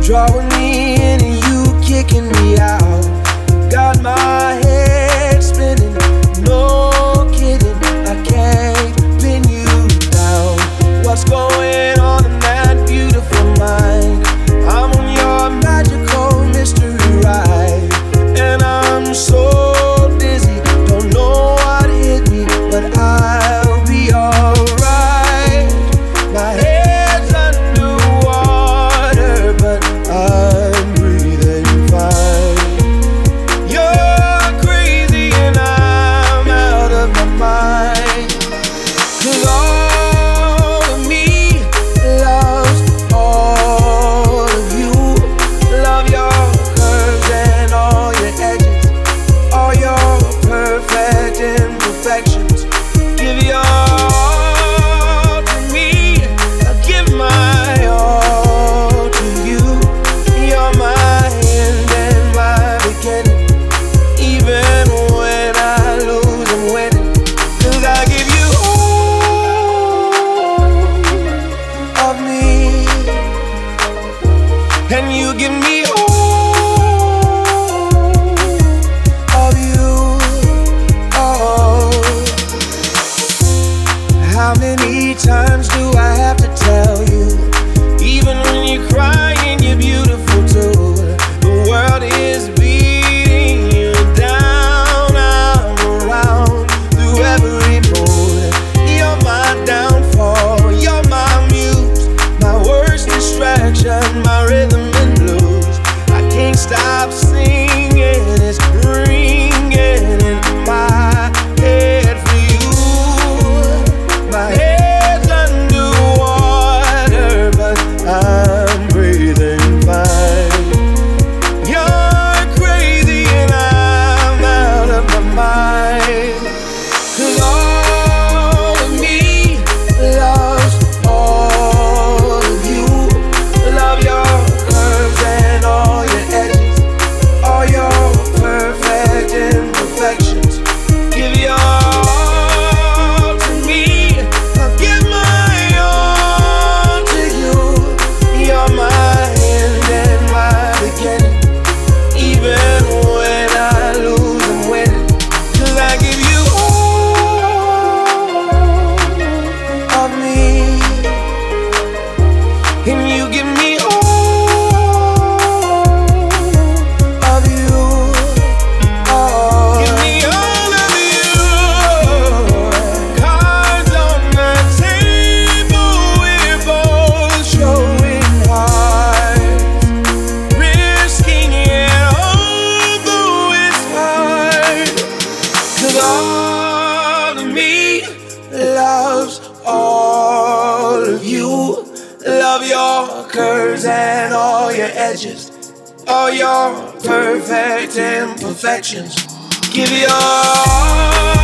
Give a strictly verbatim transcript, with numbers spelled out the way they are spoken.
drawing me in and you kicking me out. Got my head spinning, no kidding, I can't pin you down. What's going on in that beautiful mind? I'm on your magical mystery ride, and I'm so dizzy, don't know what hit me, but I'll be alright. My head's underwater, but I'm breathing fine. You're crazy and I'm out of my mind. 'Cause all of me loves all of you. Love your curves and all your edges, all your perfect imperfections. Give your all to me, I give my all to you. You're my end and my beginning. Even when I lose, I'm winning. 'Cause I give you all of me, and you give me all of you. Oh, how many times do I have to tell you? Even when you're crying, you're beautiful too. The world is beating you down. I'm around through every mood. You're my downfall, you're my muse, my worst distraction, my rhythm and blues. I can't stop singing, it's ringing in my head for you. My head's underwater, but I'm breathing fine. You're crazy and I'm out of my mind. 'Cause all of me loves all of you. Love your curves and all your edges, all your perfect imperfections. Give your all to me, I give my all to you. You're my end and my beginning. Even when I lose, I'm winning. 'Cause I give you all of me, and you give me all of you. Oh, give me all of you. Cards on the table, we're both showing hearts, risking it although it's hard. 'Cause all of me loves all of you. Love your curves and all your edges, all your perfect imperfections. Give your all.